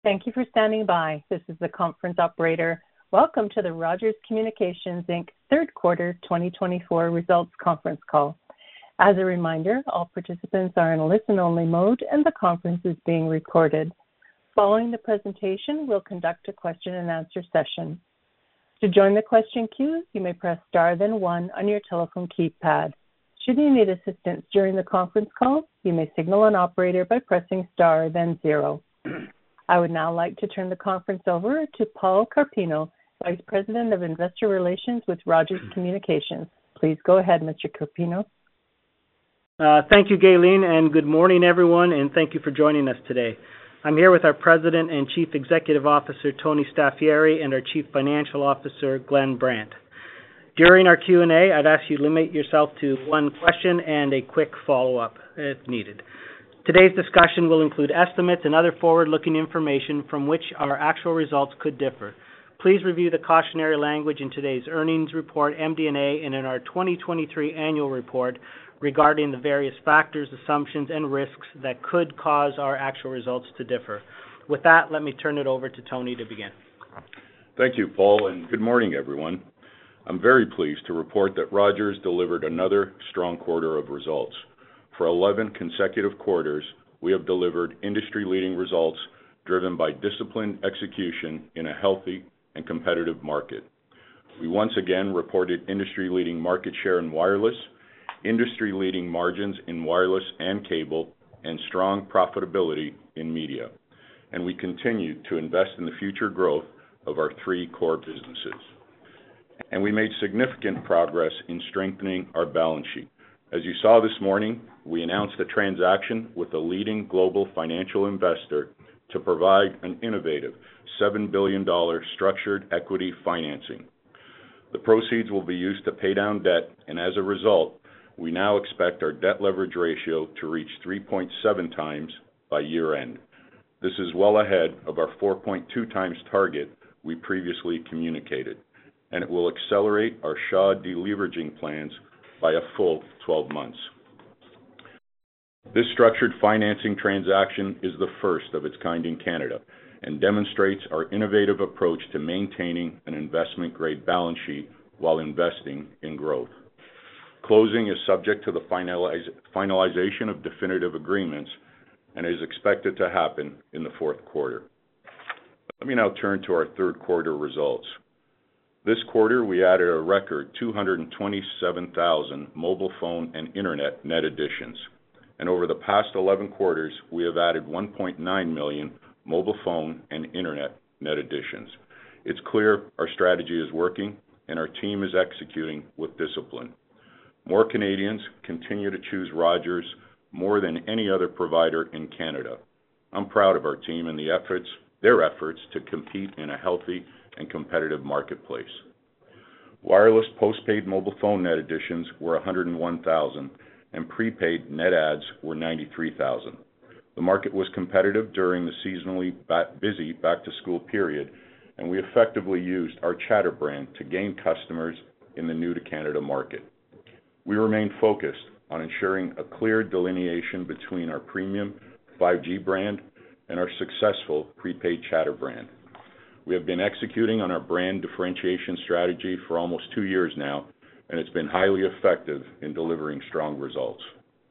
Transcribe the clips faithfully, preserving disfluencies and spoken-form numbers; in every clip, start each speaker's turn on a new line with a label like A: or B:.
A: Thank you for standing by. This is the conference operator. Welcome to the Rogers Communications Incorporated. Third Quarter twenty twenty-four Results Conference Call. As a reminder, all participants are in listen-only mode and the conference is being recorded. Following the presentation, we'll conduct a question-and-answer session. To join the question queue, you may press star then one on your telephone keypad. Should you need assistance during the conference call, you may signal an operator by pressing star then zero. I would now like to turn the conference over to Paul Carpino, Vice President of Investor Relations with Rogers Communications. Please go ahead, Mister Carpino.
B: Uh, thank you, Gayleen, and good morning, everyone, and thank you for joining us today. I'm here with our President and Chief Executive Officer, Tony Staffieri, and our Chief Financial Officer, Glenn Brandt. During our Q and A, I'd ask you to limit yourself to one question and a quick follow-up if needed. Today's discussion will include estimates and other forward-looking information from which our actual results could differ. Please review the cautionary language in today's earnings report, M D and A, and in our twenty twenty-three annual report regarding the various factors, assumptions, and risks that could cause our actual results to differ. With that, let me turn it over to Tony to begin.
C: Thank you, Paul, and good morning, everyone. I'm very pleased to report that Rogers delivered another strong quarter of results. For eleven consecutive quarters, we have delivered industry-leading results driven by disciplined execution in a healthy and competitive market. We once again reported industry-leading market share in wireless, industry-leading margins in wireless and cable, and strong profitability in media. And we continue to invest in the future growth of our three core businesses. And we made significant progress in strengthening our balance sheet. As you saw this morning, we announced a transaction with a leading global financial investor to provide an innovative seven billion dollars structured equity financing. The proceeds will be used to pay down debt, and as a result, we now expect our debt leverage ratio to reach three point seven times by year end. This is well ahead of our four point two times target we previously communicated, and it will accelerate our Shaw deleveraging plans by a full twelve months. This structured financing transaction is the first of its kind in Canada and demonstrates our innovative approach to maintaining an investment-grade balance sheet while investing in growth. Closing is subject to the finaliz- finalization of definitive agreements and is expected to happen in the fourth quarter. Let me now turn to our third quarter results. This quarter, we added a record two hundred twenty-seven thousand mobile phone and internet net additions. And over the past eleven quarters, we have added one point nine million mobile phone and internet net additions. It's clear our strategy is working and our team is executing with discipline. More Canadians continue to choose Rogers more than any other provider in Canada. I'm proud of our team and the efforts, their efforts to compete in a healthy and competitive marketplace. Wireless postpaid mobile phone net additions were one hundred one thousand and prepaid net adds were ninety-three thousand. The market was competitive during the seasonally busy back-to-school period, and we effectively used our Chatr brand to gain customers in the new-to-Canada market. We remain focused on ensuring a clear delineation between our premium five G brand and our successful prepaid Chatr brand. We have been executing on our brand differentiation strategy for almost two years now, and it's been highly effective in delivering strong results.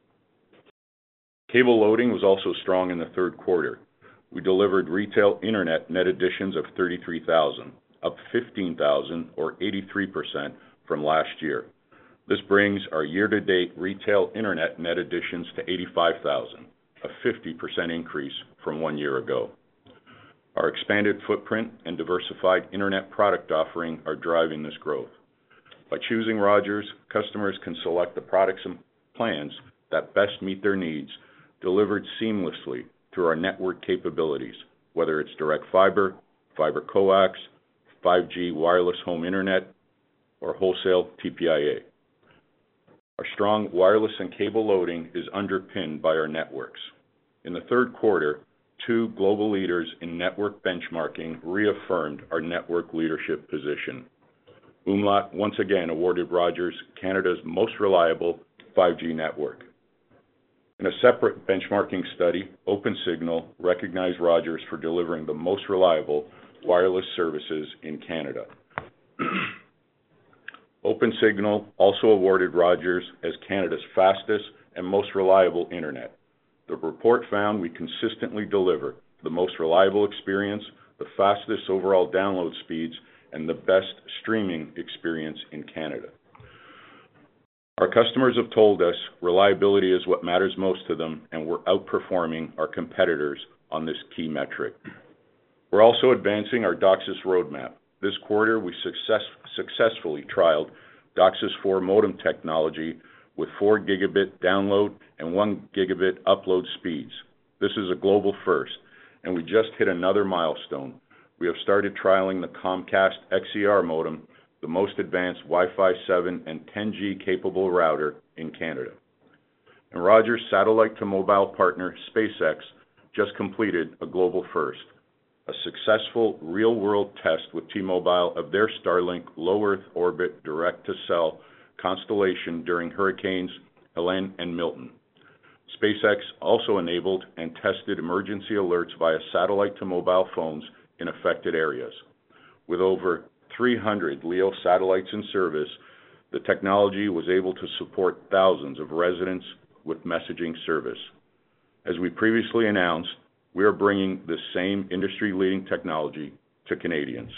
C: Cable loading was also strong in the third quarter. We delivered retail internet net additions of thirty-three thousand, up fifteen thousand or eighty-three percent from last year. This brings our year-to-date retail internet net additions to eighty-five thousand, a fifty percent increase from one year ago. Our expanded footprint and diversified internet product offering are driving this growth. By choosing Rogers, customers can select the products and plans that best meet their needs, delivered seamlessly through our network capabilities, whether it's direct fiber, fiber coax, five G wireless home internet, or wholesale T P I A. Our strong wireless and cable loading is underpinned by our networks. In the third quarter, two global leaders in network benchmarking reaffirmed our network leadership position. Umlaut once again awarded Rogers Canada's most reliable five G network. In a separate benchmarking study, Opensignal recognized Rogers for delivering the most reliable wireless services in Canada. Opensignal also awarded Rogers as Canada's fastest and most reliable internet. The report found we consistently deliver the most reliable experience, the fastest overall download speeds, and the best streaming experience in Canada. Our customers have told us reliability is what matters most to them, and we're outperforming our competitors on this key metric. We're also advancing our DOCSIS roadmap. This quarter, we success, successfully trialed DOCSIS four modem technology with four gigabit download and one gigabit upload speeds. This is a global first, and we just hit another milestone. We have started trialing the Comcast X E R modem, the most advanced Wi-Fi seven and ten G capable router in Canada. And Rogers' satellite-to-mobile partner, SpaceX, just completed a global first, a successful real-world test with T-Mobile of their Starlink low-Earth orbit direct-to-cell constellation during hurricanes Helene and Milton. SpaceX also enabled and tested emergency alerts via satellite-to-mobile phones in affected areas. With over three hundred LEO satellites in service, the technology was able to support thousands of residents with messaging service. As we previously announced, we are bringing this same industry-leading technology to Canadians.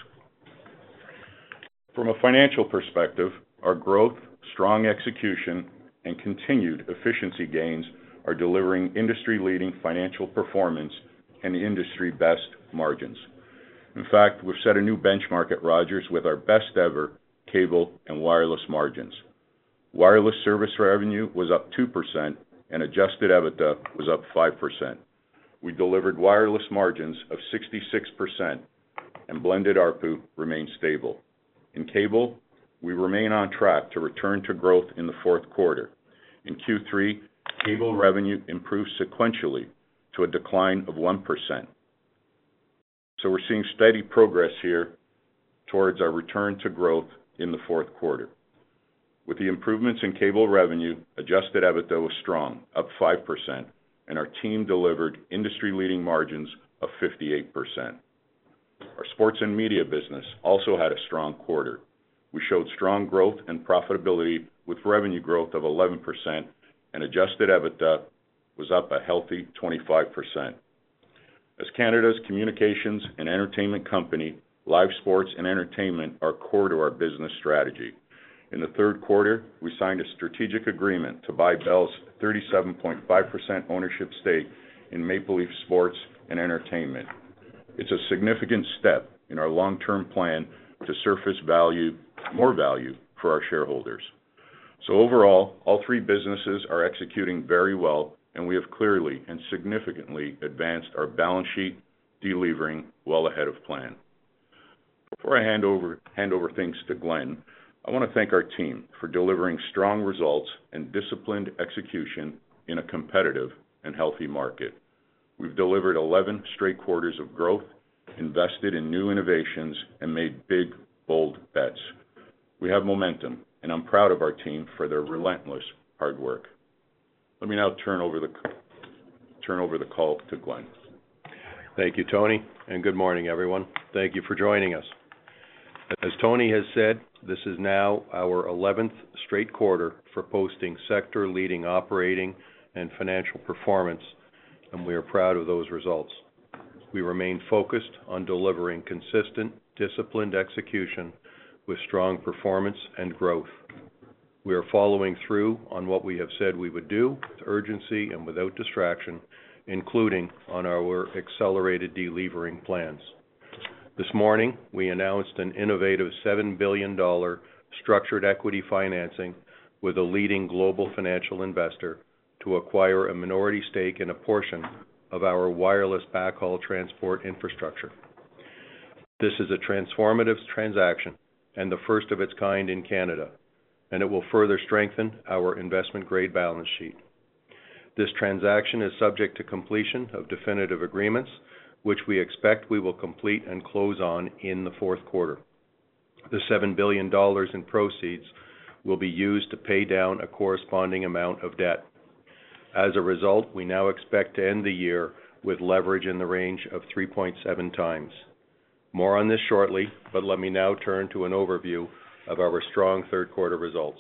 C: From a financial perspective, our growth, strong execution, and continued efficiency gains are delivering industry-leading financial performance and industry-best margins. In fact, we've set a new benchmark at Rogers with our best ever cable and wireless margins. Wireless service revenue was up two percent and adjusted EBITDA was up five percent. We delivered wireless margins of sixty-six percent and blended A R P U remained stable. In cable, we remain on track to return to growth in the fourth quarter. In Q three, cable revenue improved sequentially to a decline of one percent. So we're seeing steady progress here towards our return to growth in the fourth quarter. With the improvements in cable revenue, adjusted EBITDA was strong, up five percent, and our team delivered industry-leading margins of fifty-eight percent. Our sports and media business also had a strong quarter. We showed strong growth and profitability with revenue growth of eleven percent, and adjusted EBITDA was up a healthy twenty-five percent. As Canada's communications and entertainment company, live sports and entertainment are core to our business strategy. In the third quarter, we signed a strategic agreement to buy Bell's thirty-seven point five percent ownership stake in Maple Leaf Sports and Entertainment. It's a significant step in our long-term plan to surface value, more value for our shareholders. So overall, all three businesses are executing very well, and we have clearly and significantly advanced our balance sheet, delevering well ahead of plan. Before I hand over, hand over things to Glenn, I want to thank our team for delivering strong results and disciplined execution in a competitive and healthy market. We've delivered eleven straight quarters of growth, invested in new innovations, and made big, bold bets. We have momentum, and I'm proud of our team for their relentless hard work. Let me now turn over the turn over the call to Glenn.
D: Thank you, Tony, and good morning, everyone. Thank you for joining us. As Tony has said, this is now our eleventh straight quarter for posting sector-leading operating and financial performance, and we are proud of those results. We remain focused on delivering consistent, disciplined execution with strong performance and growth. We are following through on what we have said we would do with urgency and without distraction, including on our accelerated delevering plans. This morning, we announced an innovative seven billion dollars structured equity financing with a leading global financial investor to acquire a minority stake in a portion of our wireless backhaul transport infrastructure. This is a transformative transaction and the first of its kind in Canada, and it will further strengthen our investment-grade balance sheet. This transaction is subject to completion of definitive agreements, which we expect we will complete and close on in the fourth quarter. The seven billion dollars in proceeds will be used to pay down a corresponding amount of debt. As a result, we now expect to end the year with leverage in the range of three point seven times. More on this shortly, but let me now turn to an overview of our strong third quarter results.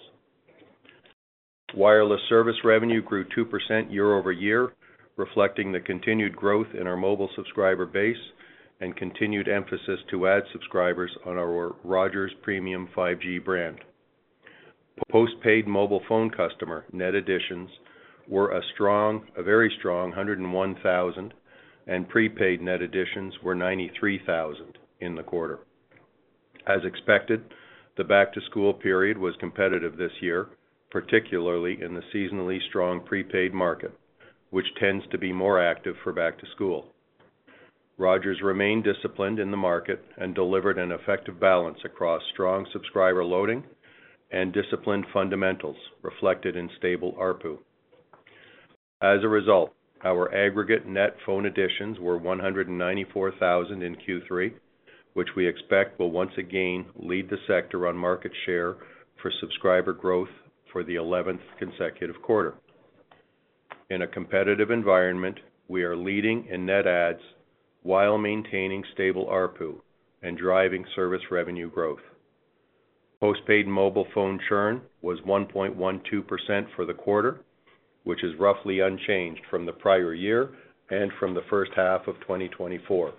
D: Wireless service revenue grew two percent year over year, reflecting the continued growth in our mobile subscriber base and continued emphasis to add subscribers on our Rogers Premium five G brand. Postpaid mobile phone customer net additions were a strong, a very strong one hundred one thousand, and prepaid net additions were ninety-three thousand in the quarter. As expected, the back-to-school period was competitive this year, particularly in the seasonally strong prepaid market, which tends to be more active for back-to-school. Rogers remained disciplined in the market and delivered an effective balance across strong subscriber loading and disciplined fundamentals reflected in stable A R P U. As a result, our aggregate net phone additions were one hundred ninety-four thousand in Q three, which we expect will once again lead the sector on market share for subscriber growth for the eleventh consecutive quarter. In a competitive environment, we are leading in net adds while maintaining stable A R P U and driving service revenue growth. Postpaid mobile phone churn was one point one two percent for the quarter, which is roughly unchanged from the prior year and from the first half of twenty twenty-four.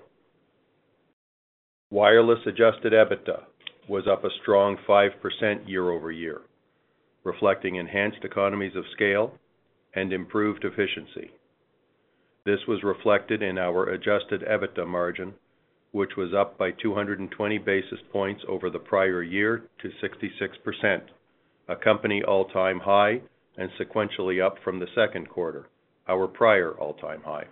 D: Wireless adjusted EBITDA was up a strong five percent year over year, reflecting enhanced economies of scale and improved efficiency. This was reflected in our adjusted EBITDA margin, which was up by two hundred twenty basis points over the prior year to sixty-six percent, a company all-time high and sequentially up from the second quarter, our prior all-time high.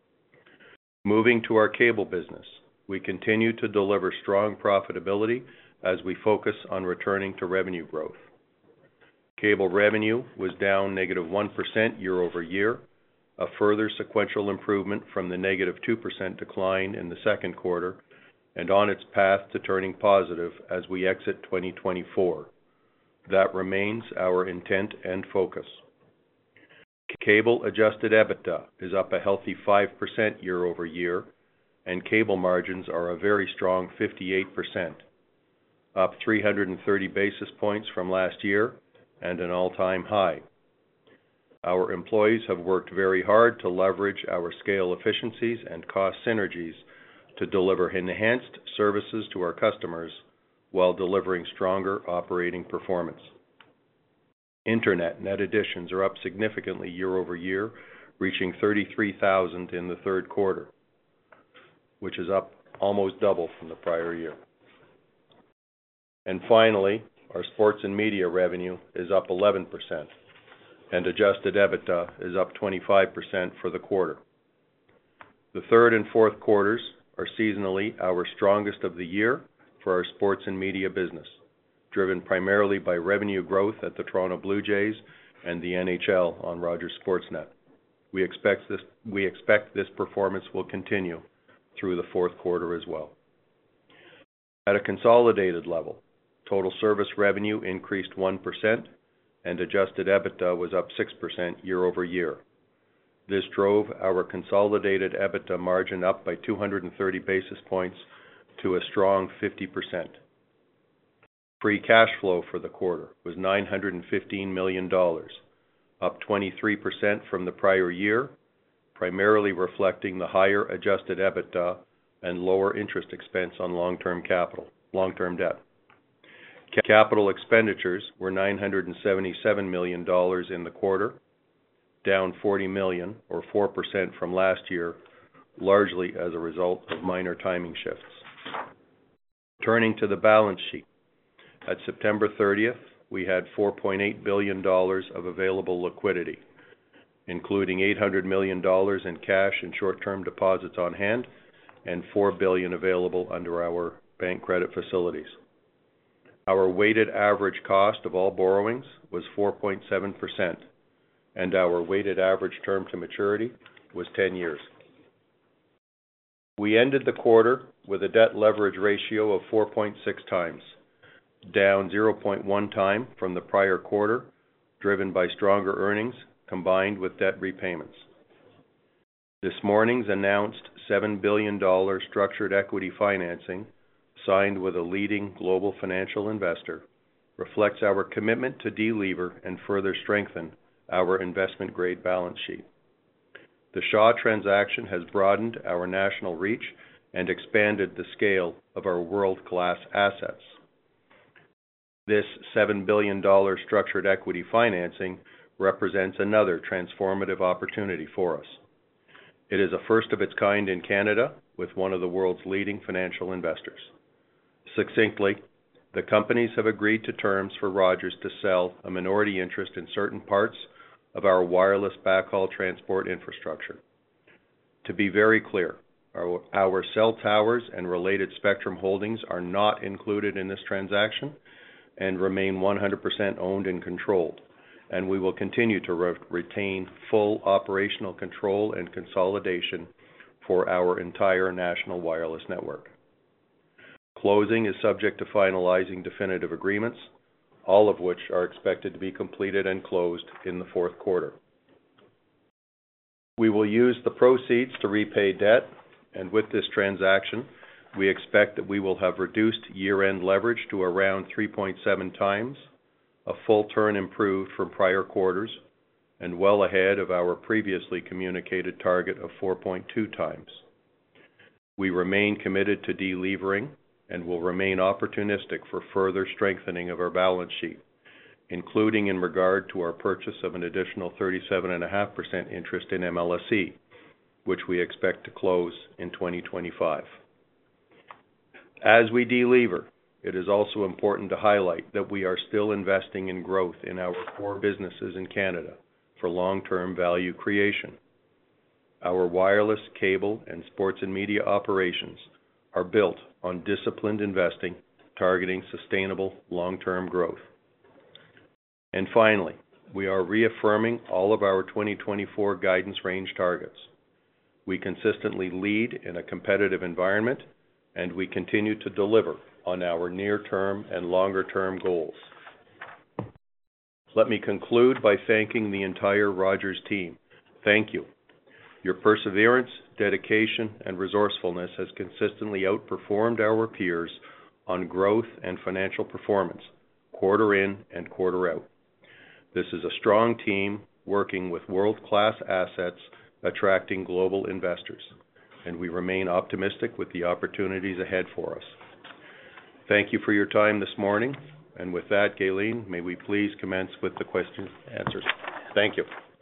D: Moving to our cable business, we continue to deliver strong profitability as we focus on returning to revenue growth. Cable revenue was down negative one percent year over year, a further sequential improvement from the negative two percent decline in the second quarter, and on its path to turning positive as we exit twenty twenty-four. That remains our intent and focus. Cable adjusted EBITDA is up a healthy five percent year over year, and cable margins are a very strong fifty-eight percent, up three hundred thirty basis points from last year and an all-time high. Our employees have worked very hard to leverage our scale efficiencies and cost synergies to deliver enhanced services to our customers while delivering stronger operating performance. Internet net additions are up significantly year over year, reaching thirty-three thousand in the third quarter, which is up almost double from the prior year. And finally, our sports and media revenue is up eleven percent, and adjusted EBITDA is up twenty-five percent for the quarter. The third and fourth quarters are seasonally our strongest of the year for our sports and media business, driven primarily by revenue growth at the Toronto Blue Jays and the N H L on Rogers Sportsnet. We expect this, we expect this performance will continue through the fourth quarter as well. At a consolidated level, total service revenue increased one percent, and adjusted EBITDA was up six percent year over year. This drove our consolidated EBITDA margin up by two hundred thirty basis points to a strong fifty percent. Free cash flow for the quarter was nine hundred fifteen million dollars, up twenty-three percent from the prior year, primarily reflecting the higher adjusted EBITDA and lower interest expense on long-term capital, long-term debt. Capital expenditures were nine hundred seventy-seven million dollars in the quarter, down forty million dollars or four percent from last year, largely as a result of minor timing shifts. Turning to the balance sheet, at September thirtieth, we had four point eight billion dollars of available liquidity, including eight hundred million dollars in cash and short-term deposits on hand and four billion dollars available under our bank credit facilities. Our weighted average cost of all borrowings was four point seven percent, and our weighted average term to maturity was ten years. We ended the quarter with a debt leverage ratio of four point six times, down zero point one time from the prior quarter, driven by stronger earnings combined with debt repayments. This morning's announced seven billion dollars structured equity financing, signed with a leading global financial investor, reflects our commitment to delever and further strengthen our investment-grade balance sheet. The Shaw transaction has broadened our national reach and expanded the scale of our world-class assets. This seven billion dollars structured equity financing represents another transformative opportunity for us. It is a first of its kind in Canada with one of the world's leading financial investors. Succinctly, the companies have agreed to terms for Rogers to sell a minority interest in certain parts of our wireless backhaul transport infrastructure. To be very clear, our, our cell towers and related spectrum holdings are not included in this transaction and remain one hundred percent owned and controlled, and we will continue to re- retain full operational control and consolidation for our entire national wireless network. Closing is subject to finalizing definitive agreements, all of which are expected to be completed and closed in the fourth quarter. We will use the proceeds to repay debt, and with this transaction, we expect that we will have reduced year-end leverage to around three point seven times, a full turn improved from prior quarters, and well ahead of our previously communicated target of four point two times. We remain committed to delevering and will remain opportunistic for further strengthening of our balance sheet, including in regard to our purchase of an additional thirty-seven point five percent interest in M L S E, which we expect to close in twenty twenty-five. As we delever, it is also important to highlight that we are still investing in growth in our core businesses in Canada for long-term value creation. Our wireless, cable, and sports and media operations are built on disciplined investing, targeting sustainable long-term growth. And finally, we are reaffirming all of our twenty twenty-four guidance range targets. We consistently lead in a competitive environment, and we continue to deliver on our near-term and longer-term goals. Let me conclude by thanking the entire Rogers team. Thank you. Your perseverance, dedication, and resourcefulness has consistently outperformed our peers on growth and financial performance, quarter in and quarter out. This is a strong team working with world-class assets, attracting global investors, and we remain optimistic with the opportunities ahead for us. Thank you for your time this morning, and with that, Gayleen, may we please commence with the questions and answers. Thank you.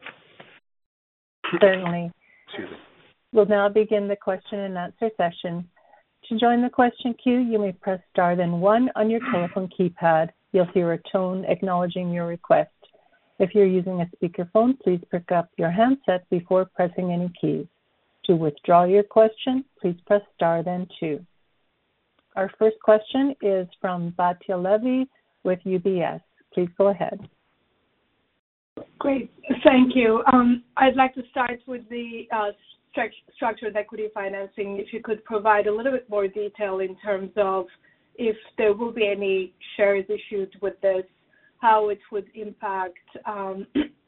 A: Certainly.
D: Excuse me.
A: We'll now begin the question and answer session. To join the question queue, you may press star then one on your telephone keypad. You'll hear a tone acknowledging your request. If you're using a speakerphone, please pick up your handset before pressing any keys. To withdraw your question, please press star then two. Our first question is from Batya Levi with U B S. Please go ahead.
E: Great. Thank you. Um, I'd like to start with the uh, stru- structured equity financing. If you could provide a little bit more detail in terms of if there will be any shares issued with this, how it would impact um,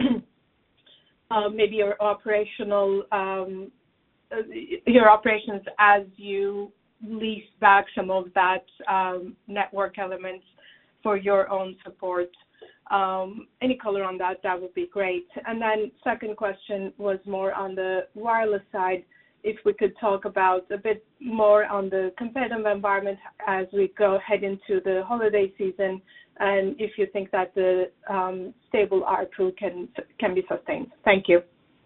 E: uh, maybe your operational um, uh, your operations as you lease back some of that um, network elements for your own support. Um, any color on that, that would be great. And then second question was more on the wireless side. If we could talk about a bit more on the competitive environment as we go head into the holiday season, and if you think that the um, stable A R P U can can be sustained. Thank you.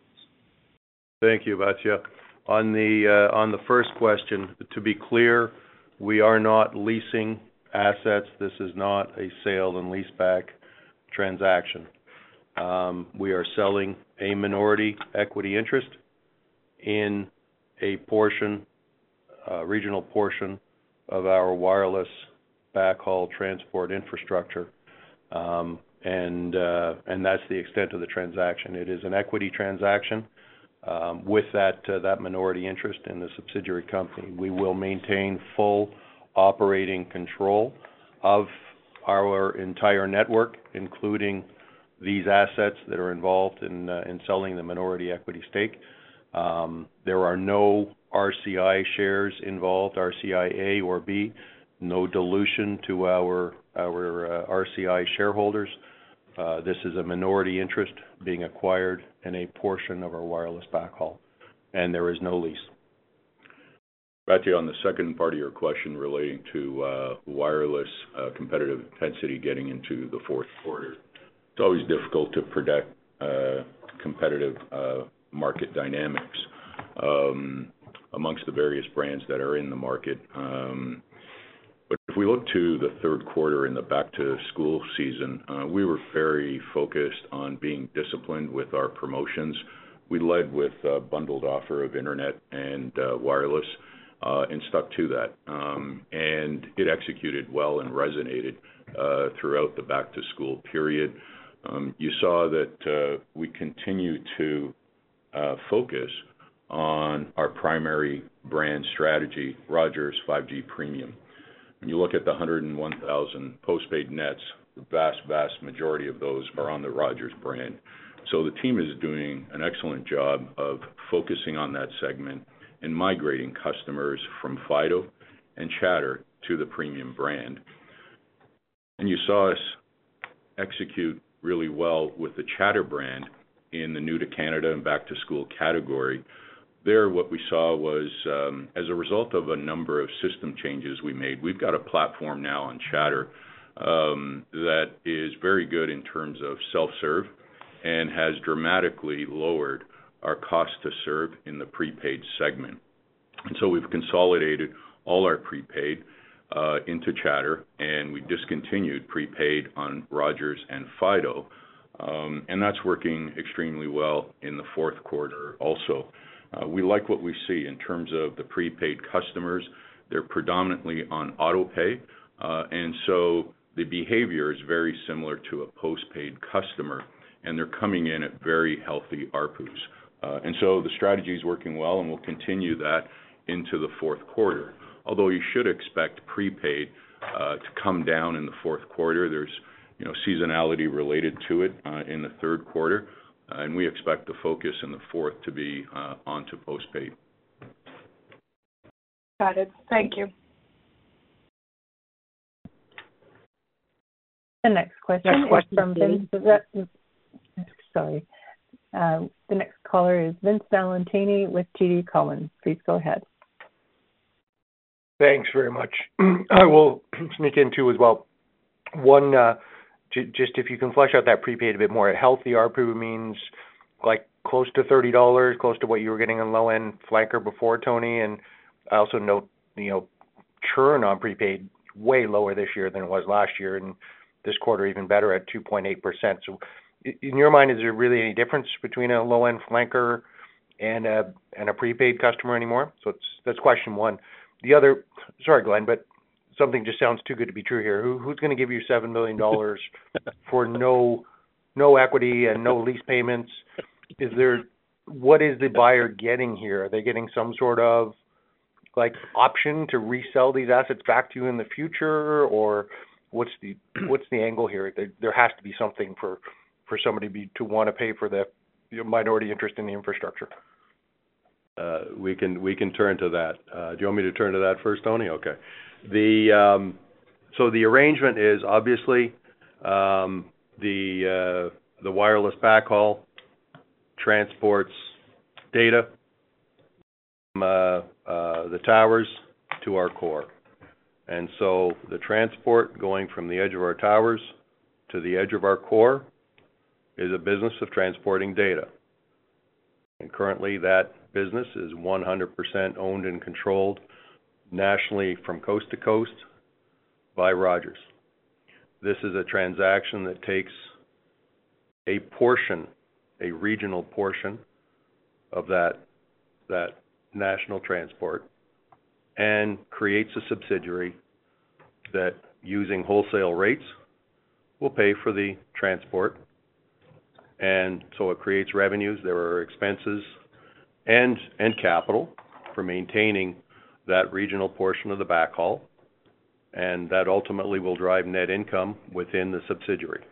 D: Thank you, Batya. On the uh, on the first question, to be clear, we are not leasing assets. This is not a sale and leaseback transaction. Um, we are selling a minority equity interest in a portion, uh, regional portion of our wireless backhaul transport infrastructure, um, and uh, and that's the extent of the transaction. It is an equity transaction. Um, with that uh, that minority interest in the subsidiary company, we will maintain full operating control of our entire network, including these assets that are involved in uh, in selling the minority equity stake. Um, there are no R C I shares involved, R C I A or B, no dilution to our our uh, R C I shareholders. Uh, this is a minority interest being acquired in a portion of our wireless backhaul, and there is no lease.
C: Matthew, on the second part of your question relating to uh, wireless uh, competitive intensity getting into the fourth quarter, it's always difficult to predict uh, competitive uh, market dynamics um, amongst the various brands that are in the market. Um, but if we look to the third quarter in the back-to-school season, uh, we were very focused on being disciplined with our promotions. We led with a bundled offer of internet and uh, wireless. Uh, and stuck to that. Um, and it executed well and resonated uh, throughout the back-to-school period. Um, you saw that uh, we continue to uh, focus on our primary brand strategy, Rogers five G Premium. When you look at the one hundred one thousand postpaid nets, the vast, vast majority of those are on the Rogers brand. So the team is doing an excellent job of focusing on that segment and migrating customers from Fido and Chatr to the premium brand. And you saw us execute really well with the Chatr brand in the new to Canada and back to school category. There, what we saw was, um, as a result of a number of system changes we made, we've got a platform now on Chatr um, that is very good in terms of self-serve and has dramatically lowered our cost to serve in the prepaid segment. And so we've consolidated all our prepaid uh, into Chatr, and we discontinued prepaid on Rogers and Fido. Um, and that's working extremely well in the fourth quarter also. Uh, we like what we see in terms of the prepaid customers. They're predominantly on auto pay, uh, and so the behavior is very similar to a postpaid customer, and they're coming in at very healthy A R P Us. Uh, and so the strategy is working well, and we'll continue that into the fourth quarter. Although you should expect prepaid uh, to come down in the fourth quarter. There's, you know, seasonality related to it uh, in the third quarter, uh, and we expect the focus in the fourth to be uh, onto postpaid.
E: Got it. Thank you.
A: The next question, next question is from Vince. Sorry. Uh, the next caller is Vince Valentini with T D Cowen. Please go ahead.
F: Thanks very much. I will sneak in two as well. One, uh, j- just if you can flesh out that prepaid a bit more. A healthy A R P U means like close to thirty dollars, close to what you were getting on low-end flanker before, Tony. And I also note, you know, churn on prepaid way lower this year than it was last year, and this quarter even better at two point eight percent. So in your mind, is there really any difference between a low-end flanker and a and a prepaid customer anymore? So it's, that's question one. The other, sorry, Glenn, but something just sounds too good to be true here. Who, who's going to give you seven million dollars for no no equity and no lease payments? Is there, what is the buyer getting here? Are they getting some sort of like option to resell these assets back to you in the future, or what's the what's the angle here? There, there has to be something for for somebody to, be, to want to pay for the you know, minority interest in the infrastructure.
D: Uh, we can we can turn to that. Uh, do you want me to turn to that first, Tony? Okay. The um, so the arrangement is obviously um, the uh, the wireless backhaul transports data from uh, uh, the towers to our core, and so the transport going from the edge of our towers to the edge of our core is a business of transporting data. And currently that business is one hundred percent owned and controlled nationally from coast to coast by Rogers. This is a transaction that takes a portion, a regional portion of that, that national transport and creates a subsidiary that, using wholesale rates, will pay for the transport. And so it creates revenues. There are expenses and and capital for maintaining that regional portion of the backhaul, and that ultimately will drive net income within the subsidiary.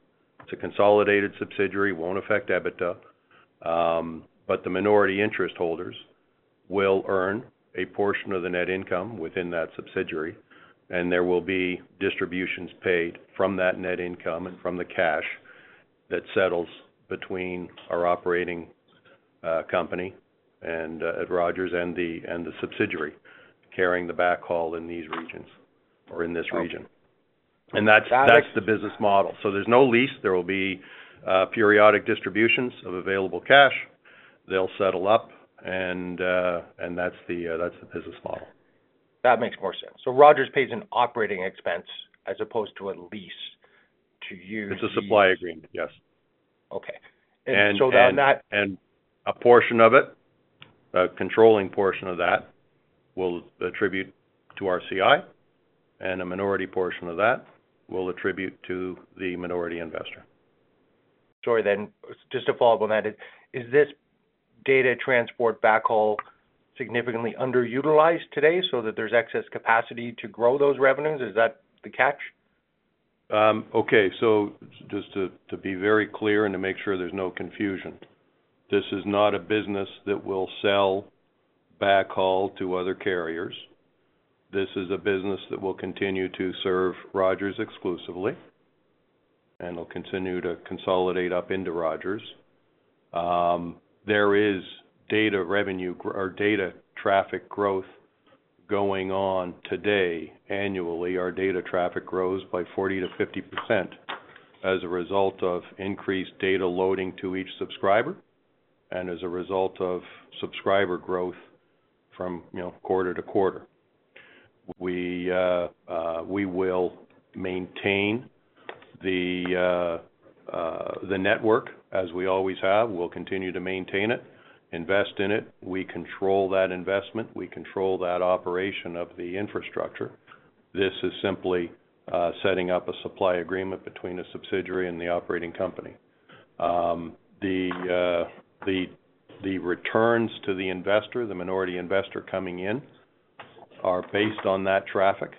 D: It's a consolidated subsidiary, won't affect EBITDA, um, but the minority interest holders will earn a portion of the net income within that subsidiary, and there will be distributions paid from that net income and from the cash that settles between our operating uh, company and uh, at Rogers and the and the subsidiary carrying the backhaul in these regions or in this okay. region. And that's that that's the business model. So there's no lease. There will be uh, periodic distributions of available cash. They'll settle up, and uh, and that's the uh, that's the business model.
F: That makes more sense. So Rogers pays an operating expense as opposed to a lease to use.
D: It's a supply these. agreement. Yes.
F: Okay. And,
D: and
F: so
D: and,
F: that
D: and a portion of it, a controlling portion of that, will attribute to R C I, and a minority portion of that will attribute to the minority investor.
F: Sorry, then, just to follow up on that, is, is this data transport backhaul significantly underutilized today so that there's excess capacity to grow those revenues? Is that the catch?
D: Um, okay, so just to, to be very clear and to make sure there's no confusion, this is not a business that will sell backhaul to other carriers. This is a business that will continue to serve Rogers exclusively and will continue to consolidate up into Rogers. Um, there is data revenue or data traffic growth going on today. Annually, our data traffic grows by forty to fifty percent as a result of increased data loading to each subscriber and as a result of subscriber growth from, you know, quarter to quarter. We uh, uh, we will maintain the uh, uh, the network as we always have. We'll continue to maintain it, invest in it. We control that investment. We control that operation of the infrastructure. This is simply uh, setting up a supply agreement between a subsidiary and the operating company. Um, the uh, the the returns to the investor, the minority investor coming in, are based on that traffic,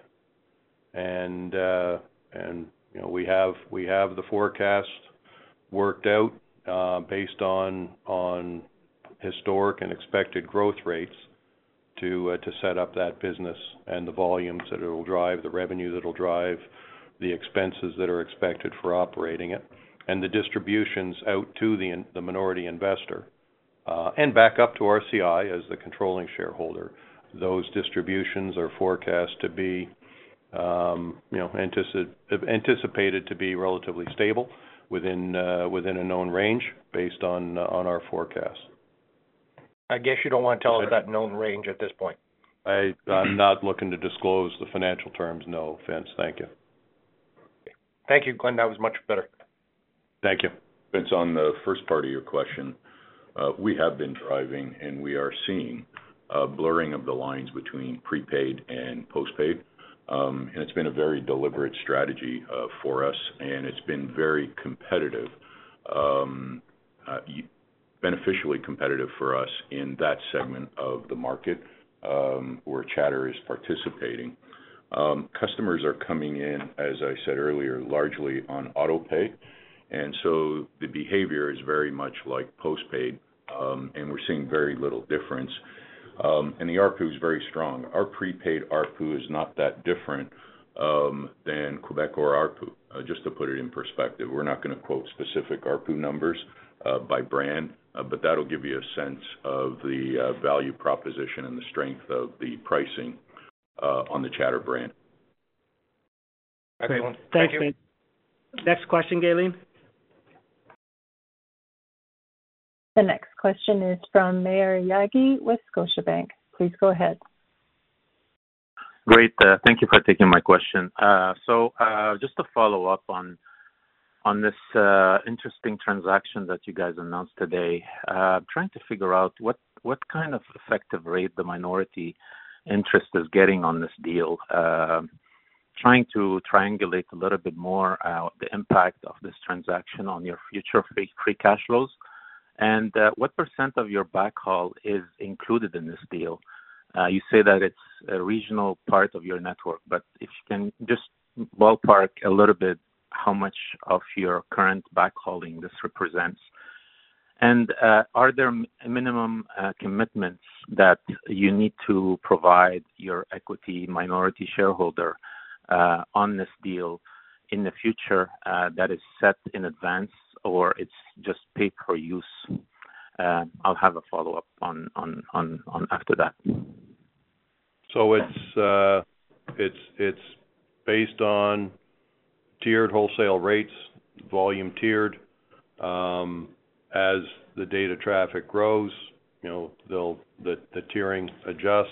D: and uh, and you know we have we have the forecast worked out uh, based on on historic and expected growth rates to uh, to set up that business and the volumes that it will drive, the revenue that it will drive, the expenses that are expected for operating it, and the distributions out to the the minority investor uh, and back up to R C I as the controlling shareholder. Those distributions are forecast to be, um, you know, anticip- anticipated to be relatively stable within uh, within a known range based on uh, on our forecast.
F: I guess you don't want to tell us that known range at this point.
D: I, I'm not looking to disclose the financial terms. No, Vince. Thank you.
F: Thank you, Glenn. That was much better.
D: Thank you.
C: Vince, on the first part of your question, uh, we have been driving and we are seeing Uh, blurring of the lines between prepaid and postpaid. Um, and it's been a very deliberate strategy uh, for us, and it's been very competitive, um, uh, beneficially competitive for us in that segment of the market um, where Chatr is participating. Um, customers are coming in, as I said earlier, largely on auto pay, and so the behavior is very much like postpaid, um, and we're seeing very little difference. Um, and the A R P U is very strong. Our prepaid A R P U is not that different um, than Quebecor A R P U. Uh, just to put it in perspective, we're not going to quote specific A R P U numbers uh, by brand, uh, but that'll give you a sense of the uh, value proposition and the strength of the pricing uh, on the Chatr brand.
B: Excellent.
F: Thank
B: Thanks, you. Next question, Gayleen.
A: The next question is from Maher Yaghi with Scotiabank. Please go ahead.
G: Great. Uh, thank you for taking my question. Uh, so uh, just to follow up on on this uh, interesting transaction that you guys announced today, uh, I'm trying to figure out what, what kind of effective rate the minority interest is getting on this deal, uh, trying to triangulate a little bit more uh, the impact of this transaction on your future free, free cash flows. And uh, what percent of your backhaul is included in this deal? Uh, you say that it's a regional part of your network, but if you can just ballpark a little bit how much of your current backhauling this represents? And uh, are there m- minimum uh, commitments that you need to provide your equity minority shareholder uh, on this deal in the future uh, that is set in advance, or it's just pay per use? Uh, I'll have a follow-up on, on, on, on after that.
D: So it's uh, it's it's based on tiered wholesale rates, volume tiered. Um, as the data traffic grows, you know, they'll the, the tiering adjusts.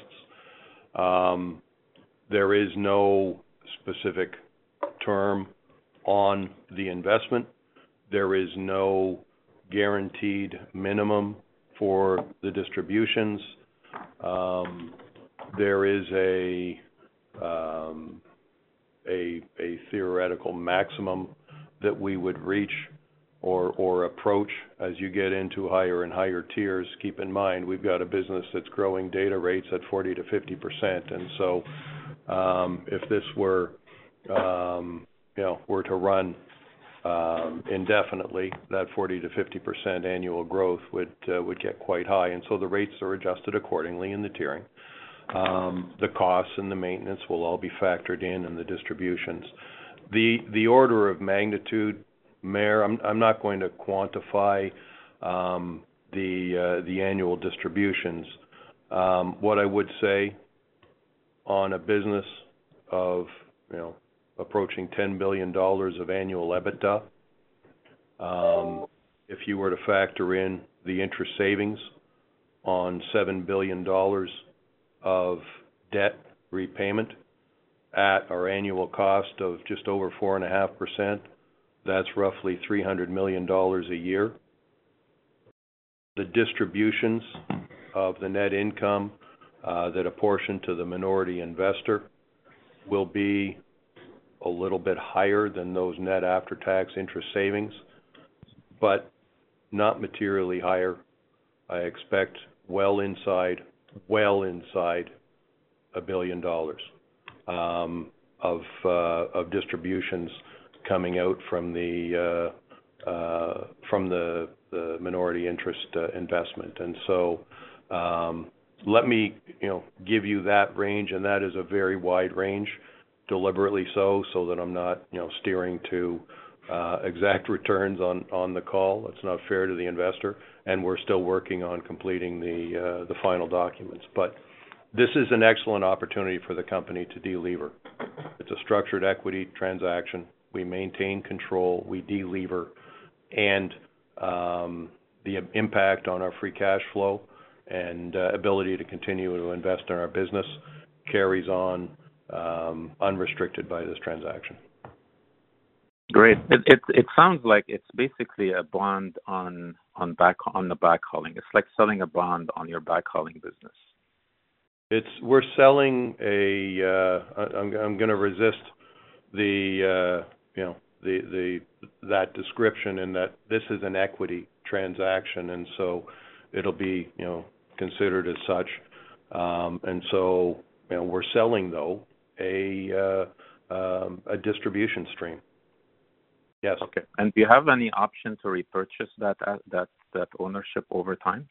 D: Um, there is no specific term on the investment. There is no guaranteed minimum for the distributions. Um, there is a, um, a a theoretical maximum that we would reach or or approach as you get into higher and higher tiers. Keep in mind, we've got a business that's growing data rates at forty to fifty percent, and so um, if this were um, you know were to run um, indefinitely, that forty to fifty percent annual growth would uh, would get quite high, and so the rates are adjusted accordingly in the tiering. Um, the costs and the maintenance will all be factored in in the distributions. The the order of magnitude, Mayor, I'm I'm not going to quantify um, the uh, the annual distributions. Um, what I would say on a business of you know approaching ten billion dollars of annual EBITDA, um, if you were to factor in the interest savings on seven billion dollars of debt repayment at our annual cost of just over four and a half percent, that's roughly three hundred million dollars a year. The distributions of the net income uh, that apportion to the minority investor will be a little bit higher than those net after-tax interest savings, but not materially higher. I expect well inside well inside a billion dollars um, of uh, of distributions coming out from the uh, uh, from the, the minority interest uh, investment, and so um, let me you know give you that range, and that is a very wide range, deliberately so, so that I'm not you know steering to uh, exact returns on, on the call. That's not fair to the investor, and we're still working on completing the uh, the final documents. But this is an excellent opportunity for the company to delever. It's a structured equity transaction. We maintain control, we delever, and um, the impact on our free cash flow and uh, ability to continue to invest in our business carries on um, unrestricted by this transaction.
G: Great. It, it it sounds like it's basically a bond on on back on the backhauling. It's like selling a bond on your backhauling business.
D: It's we're selling a. Uh, I'm I'm going to resist the uh, you know the the that description in that this is an equity transaction, and so it'll be you know considered as such. Um, and so you know we're selling though a uh, um, a distribution stream. Yes.
G: Okay. And do you have any option to repurchase that uh, that that ownership over time?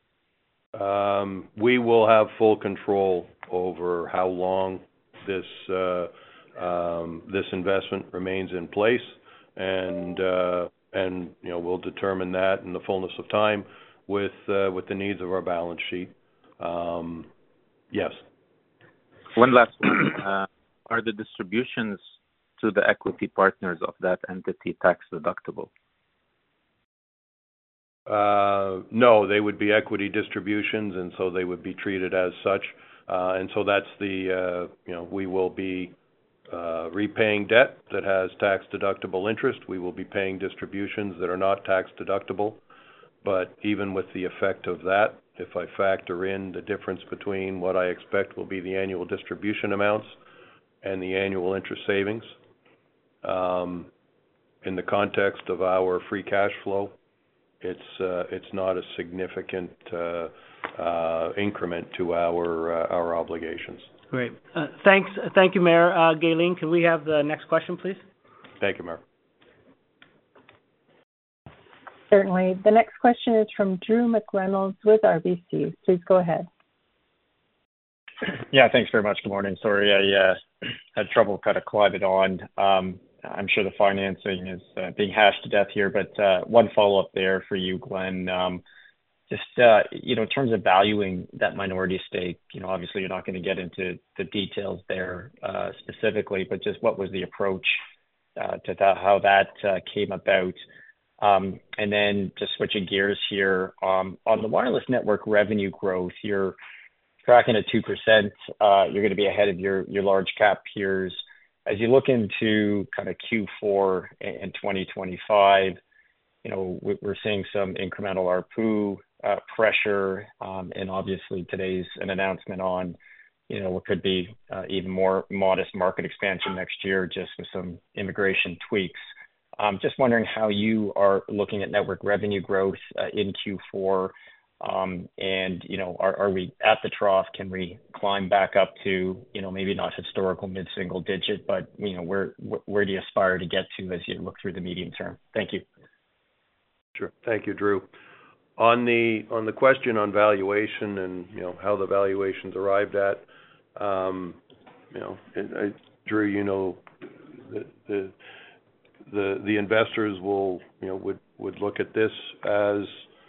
D: Um, we will have full control over how long this uh, um, this investment remains in place, and uh, and you know we'll determine that in the fullness of time with uh, with the needs of our balance sheet. Um, yes.
G: One last one. Uh, are the distributions to the equity partners of that entity tax deductible?
D: Uh, no, they would be equity distributions, and so they would be treated as such. Uh, and so that's the, uh, you know, we will be uh, repaying debt that has tax deductible interest. We will be paying distributions that are not tax deductible. But even with the effect of that, if I factor in the difference between what I expect will be the annual distribution amounts and the annual interest savings, um, in the context of our free cash flow, it's uh, it's not a significant uh, uh, increment to our uh, our obligations.
B: Great. Uh, thanks. Thank you, Mayor. Uh, Gayleen, can we have the next question, please?
D: Thank you, Mayor.
A: Certainly. The next question is from Drew McReynolds with R B C. Please go ahead.
H: Yeah, thanks very much. Good morning. Sorry, I uh, had trouble kind of climbing on. Um, I'm sure the financing is uh, being hashed to death here, but uh, one follow-up there for you, Glenn. Um, just, uh, you know, in terms of valuing that minority stake, you know, obviously you're not going to get into the details there uh, specifically, but just what was the approach uh, to that, how that uh, came about? Um, and then just switching gears here, um, on the wireless network revenue growth, you're tracking at two percent. Uh, you're going to be ahead of your, your large cap peers. As you look into kind of Q four and twenty twenty-five, you know, we're seeing some incremental A R P U uh, pressure, um, and obviously today's an announcement on, you know, what could be uh, even more modest market expansion next year just with some immigration tweaks. Um, just wondering how you are looking at network revenue growth uh, in Q four, um, and, you know, are, are we at the trough? Can we climb back up to, you know, maybe not historical mid-single digit, but, you know, where where do you aspire to get to as you look through the medium term? Thank you.
D: Sure. Thank you, Drew. On the on the question on valuation and, you know, how the valuation's arrived at, um, you know, I, Drew, you know, the, the the the investors will, you know, would would look at this as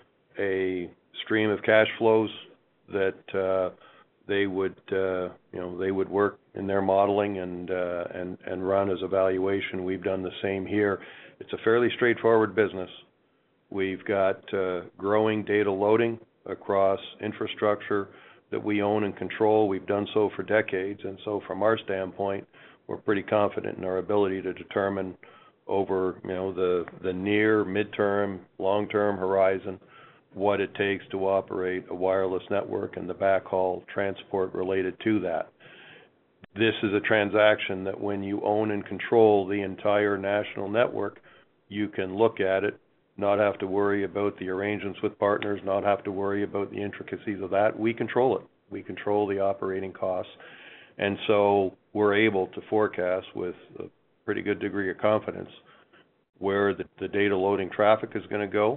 D: a stream of cash flows that uh, they would, uh, you know, they would work in their modeling and uh, and and run as a valuation. We've done the same here. It's a fairly straightforward business. We've got uh, growing data loading across infrastructure that we own and control. We've done so for decades, and so from our standpoint, we're pretty confident in our ability to determine over, you know, the the near, midterm, long-term horizon what it takes to operate a wireless network and the backhaul transport related to that. This is a transaction that when you own and control the entire national network, you can look at it, not have to worry about the arrangements with partners, not have to worry about the intricacies of that. We control it. We control the operating costs. And so we're able to forecast with a pretty good degree of confidence where the, the data loading traffic is going to go.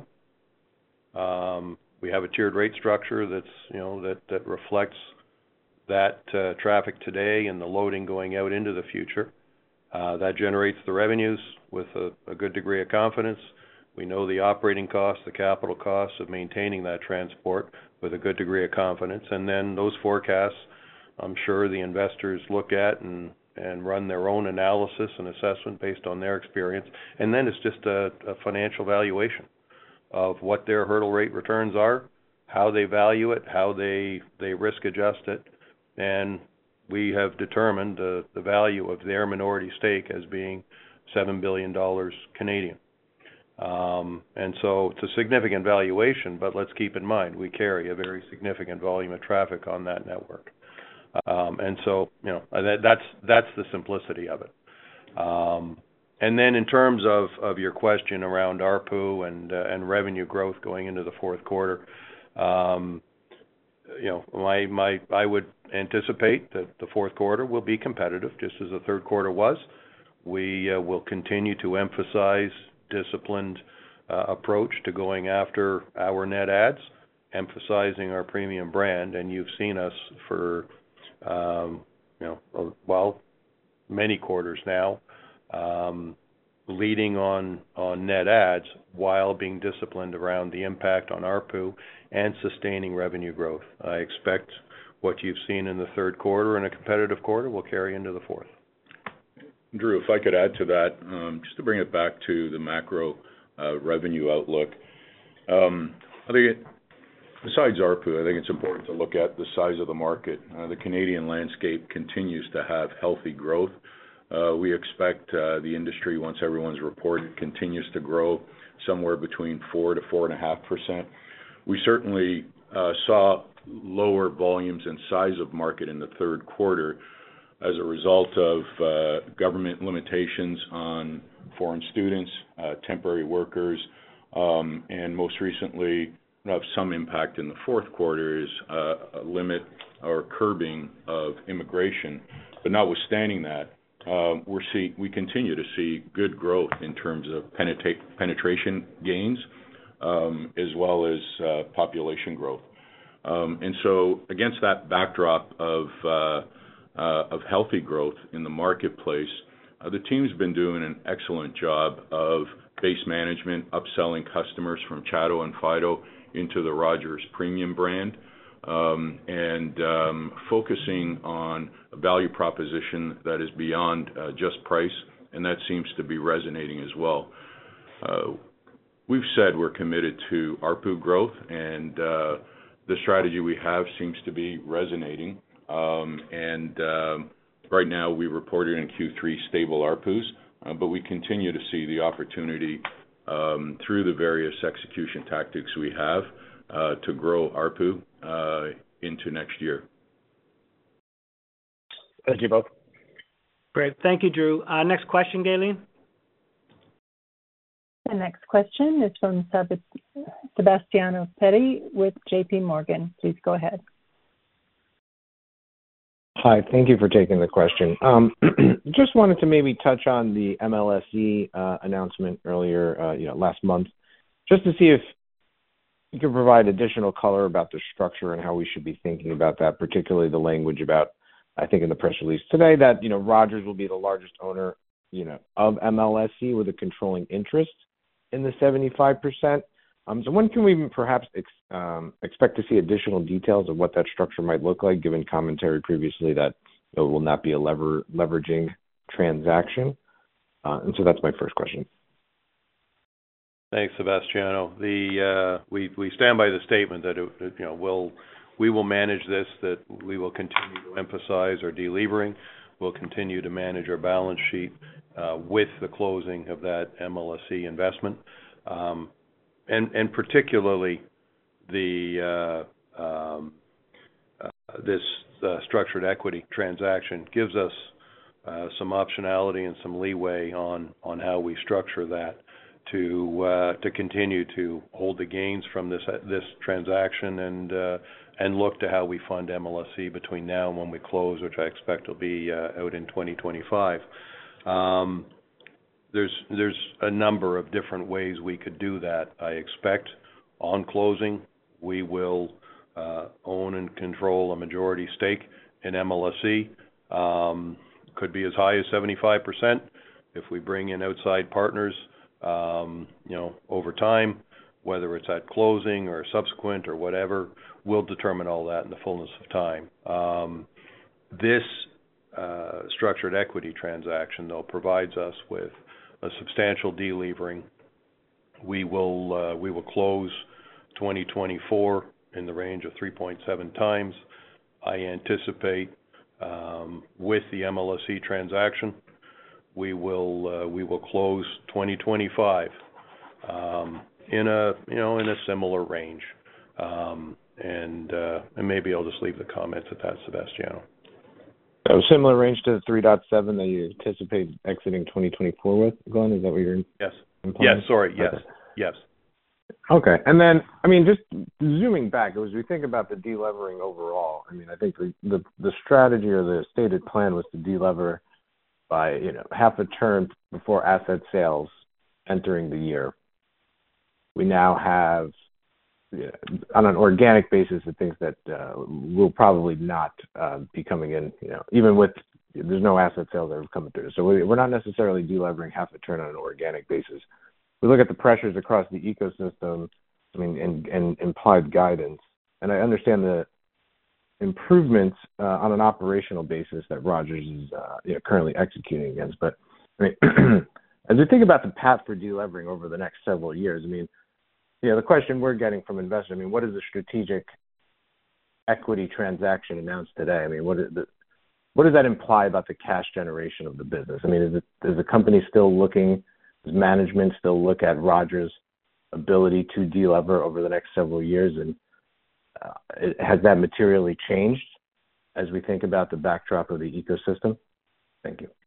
D: Um, we have a tiered rate structure that's, you know, that, that reflects that uh, traffic today and the loading going out into the future. Uh, that generates the revenues with a, a good degree of confidence. We know the operating costs, the capital costs of maintaining that transport with a good degree of confidence. And then those forecasts, I'm sure the investors look at and, and run their own analysis and assessment based on their experience. And then it's just a, a financial valuation of what their hurdle rate returns are, how they value it, how they, they risk adjust it. And we have determined uh, the value of their minority stake as being seven billion dollars Canadian. Um, and so it's a significant valuation, but let's keep in mind we carry a very significant volume of traffic on that network. Um, and so, you know, that, that's that's the simplicity of it. Um, and then in terms of, of your question around A R P U and uh, and revenue growth going into the fourth quarter, um, you know, my my I would anticipate that the fourth quarter will be competitive, just as the third quarter was. We uh, will continue to emphasize disciplined uh, approach to going after our net adds, emphasizing our premium brand, and you've seen us for um, you know well many quarters now um, leading on on net adds while being disciplined around the impact on A R P U and sustaining revenue growth. I expect what you've seen in the third quarter and a competitive quarter will carry into the fourth.
C: Drew, if I could add to that, um, just to bring it back to the macro uh, revenue outlook, um, I think it, besides A R P U, I think it's important to look at the size of the market. Uh, the Canadian landscape continues to have healthy growth. Uh, we expect uh, the industry, once everyone's reported, continues to grow somewhere between four to four and a half percent. We certainly uh, saw lower volumes and size of market in the third quarter as a result of uh, government limitations on foreign students, uh, temporary workers, um, and most recently, have some impact in the fourth quarter is uh, a limit or curbing of immigration. But notwithstanding that, uh, we're see we continue to see good growth in terms of penetra- penetration gains um, as well as uh, population growth. Um, and so against that backdrop of, uh, uh, of healthy growth in the marketplace, uh, the team's been doing an excellent job of base management, upselling customers from Chatto and Fido into the Rogers premium brand, um, and um, focusing on a value proposition that is beyond uh, just price, and that seems to be resonating as well. Uh, we've said we're committed to A R P U growth, and uh, the strategy we have seems to be resonating. Um, and um, right now we reported in Q three stable A R P Us, uh, but we continue to see the opportunity um, through the various execution tactics we have uh, to grow A R P U uh, into next year.
H: Thank you both.
B: Great. Thank you, Drew. Uh, next question, Gayleen.
A: The next question is from Sebastiano Petti with J P Morgan. Please go ahead.
I: Hi, thank you for taking the question. Um, just wanted to maybe touch on the M L S E uh, announcement earlier, uh, you know, last month, just to see if you could provide additional color about the structure and how we should be thinking about that, particularly the language about, I think in the press release today, that, you know, Rogers will be the largest owner, you know, of M L S E with a controlling interest in the seventy-five percent. Um, so when can we perhaps ex, um, expect to see additional details of what that structure might look like, given commentary previously that it will not be a lever, leveraging transaction? Uh, and so that's my first question.
D: Thanks, Sebastiano. The uh, we we stand by the statement that it, you know we'll we will manage this. That we will continue to emphasize our delevering. We'll continue to manage our balance sheet uh, with the closing of that M L S E investment. Um, And, and particularly the uh, um, uh, this uh, structured equity transaction gives us uh, some optionality and some leeway on, on how we structure that to uh, to continue to hold the gains from this uh, this transaction and uh, and look to how we fund M L S E between now and when we close, which I expect will be uh, out in twenty twenty-five. Um, There's there's a number of different ways we could do that. I expect on closing we will uh, own and control a majority stake in M L S E. Um, could be as high as seventy-five percent if we bring in outside partners. Um, you know, over time, whether it's at closing or subsequent or whatever, we'll determine all that in the fullness of time. Um, this uh, structured equity transaction, though, provides us with a substantial delevering. We will uh, we will close twenty twenty-four in the range of three point seven times. I anticipate um, with the M L S E transaction, we will uh, we will close twenty twenty-five um, in a you know in a similar range. Um, and uh, and maybe I'll just leave the comments at that, Sebastiano.
I: So similar range to the three point seven that you anticipate exiting twenty twenty-four with, Glenn? Is that what you're
D: Yes.
I: implying?
D: Yes, sorry, yes.
I: Okay.
D: Yes.
I: Okay. And then, I mean, just zooming back, as we think about the delevering overall, I mean, I think the, the, the strategy or the stated plan was to delever by, you know, half a turn before asset sales entering the year. We now have, you know, on an organic basis, the things that uh, will probably not uh, be coming in, you know, even with, there's no asset sales that are coming through. So we, we're not necessarily delevering half a turn on an organic basis. We look at the pressures across the ecosystem, I mean, and, and implied guidance, and I understand the improvements uh, on an operational basis that Rogers is uh, you know, currently executing against. But I mean, as we think about the path for delevering over the next several years, I mean, you know, the question we're getting from investors, I mean, what is the strategic equity transaction announced today? I mean, what is the, what does that imply about the cash generation of the business? I mean, is it, is the company still looking, does management still look at Rogers' ability to delever over the next several years? And uh, it, has that materially changed as we think about the backdrop of the ecosystem? Thank you.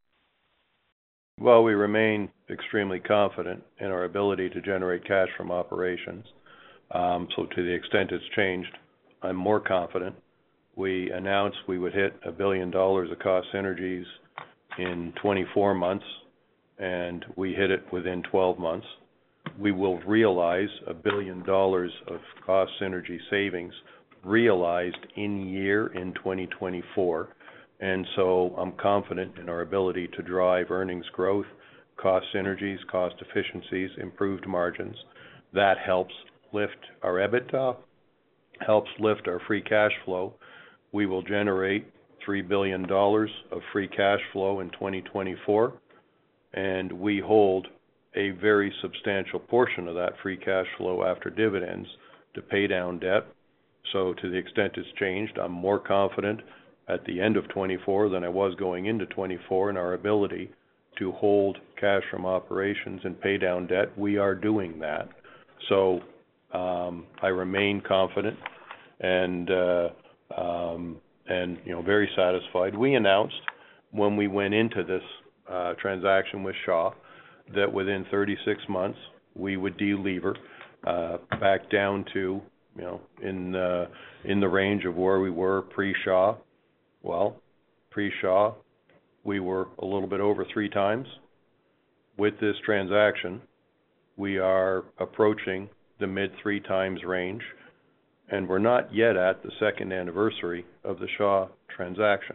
D: Well, we remain extremely confident in our ability to generate cash from operations. Um, so to the extent it's changed, I'm more confident. We announced we would hit a billion dollars of cost synergies in twenty-four months, and we hit it within twelve months. we will realize a billion dollars of cost synergy savings realized in year in twenty twenty-four. And so I'm confident in our ability to drive earnings growth, cost synergies, cost efficiencies, improved margins. That helps lift our EBITDA, helps lift our free cash flow. We will generate three billion dollars of free cash flow in twenty twenty-four, and we hold a very substantial portion of that free cash flow after dividends to pay down debt. So to the extent it's changed, I'm more confident at the end of twenty-four than I was going into twenty-four in our ability to hold cash from operations and pay down debt. We are doing that. So um, I remain confident and uh, um, and you know very satisfied. We announced when we went into this uh, transaction with Shaw that within thirty-six months we would delever uh, back down to you know in uh, in the range of where we were pre-Shaw. Well, pre-Shaw, we were a little bit over three times. With this transaction, we are approaching the mid three times range, and we're not yet at the second anniversary of the Shaw transaction.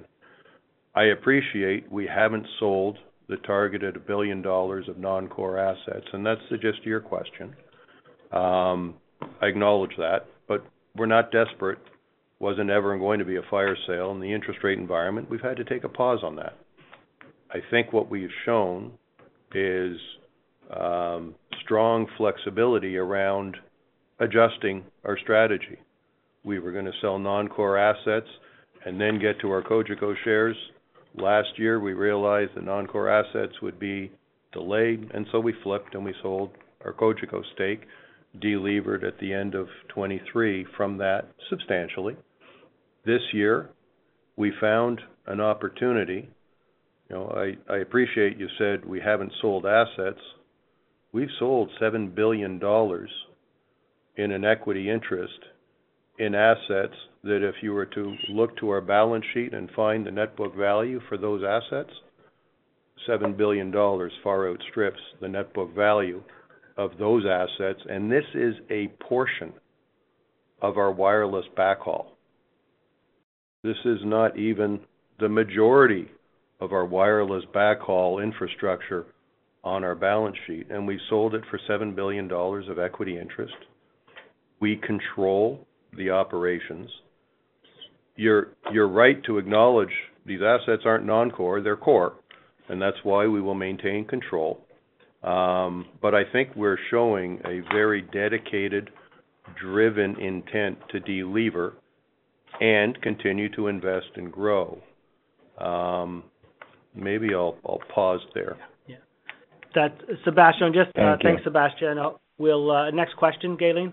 D: I appreciate we haven't sold the targeted a billion dollars of non-core assets, and that's the gist of your question. Um, I acknowledge that, but we're not desperate. Wasn't ever going to be a fire sale in the interest rate environment. We've had to take a pause on that. I think what we've shown is um, strong flexibility around adjusting our strategy. We were going to sell non-core assets and then get to our Cogeco shares. Last year, we realized the non-core assets would be delayed, and so we flipped and we sold our Cogeco stake, delevered at the end of twenty-three from that substantially. This year, we found an opportunity. You know, I, I appreciate you said we haven't sold assets. We've sold seven billion dollars in an equity interest in assets that if you were to look to our balance sheet and find the net book value for those assets, seven billion dollars far outstrips the net book value of those assets. And this is a portion of our wireless backhaul. This is not even the majority of our wireless backhaul infrastructure on our balance sheet, and we sold it for seven billion dollars of equity interest. We control the operations. You're you're right to acknowledge these assets aren't non-core, they're core, and that's why we will maintain control. Um, but I think we're showing a very dedicated, driven intent to delever and continue to invest and grow. Um, maybe I'll I'll pause there.
B: Yeah, that Sebastian. Just uh,
I: Thank
B: thanks, Sebastian. Uh, we'll uh, next question, Gayleen.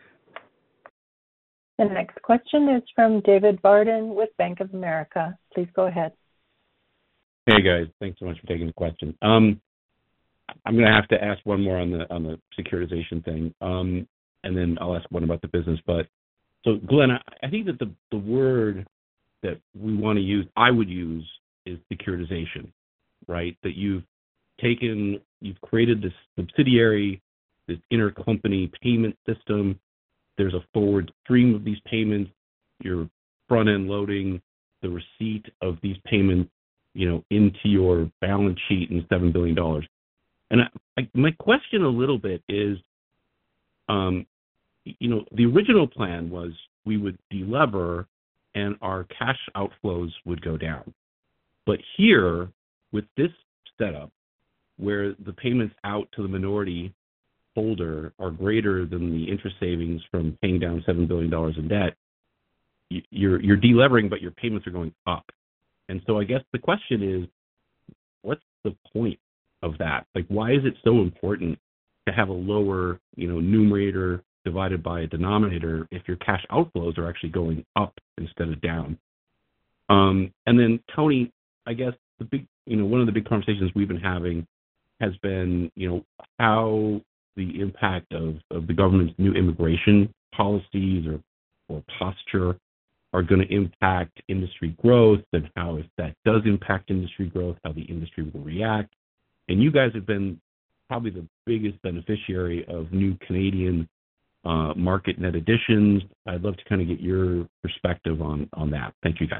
A: The next question is from David Barden with Bank of America. Please go ahead.
J: Hey guys, thanks so much for taking the question. Um, I'm going to have to ask one more on the on the securitization thing, um, and then I'll ask one about the business. But so, Glenn, I, I think that the the word that we want to use, I would use, is securitization, right? That you've taken, you've created this subsidiary, this intercompany payment system. There's a forward stream of these payments. You're front-end loading the receipt of these payments, you know, into your balance sheet in seven billion dollars. And I, I, my question a little bit is, um, you know, the original plan was we would delever and our cash outflows would go down. But here, with this setup, where the payments out to the minority holder are greater than the interest savings from paying down seven billion dollars in debt, you're you're delevering, but your payments are going up. And so I guess the question is, what's the point of that? Like, why is it so important to have a lower, you know, numerator divided by a denominator if your cash outflows are actually going up instead of down? Um, and then, Tony, I guess the big, you know, one of the big conversations we've been having has been, you know, how the impact of, of the government's new immigration policies or, or posture are going to impact industry growth, and how, if that does impact industry growth, how the industry will react. And you guys have been probably the biggest beneficiary of new Canadian uh, market net additions. I'd love to kind of get your perspective on, on that. Thank you, guys.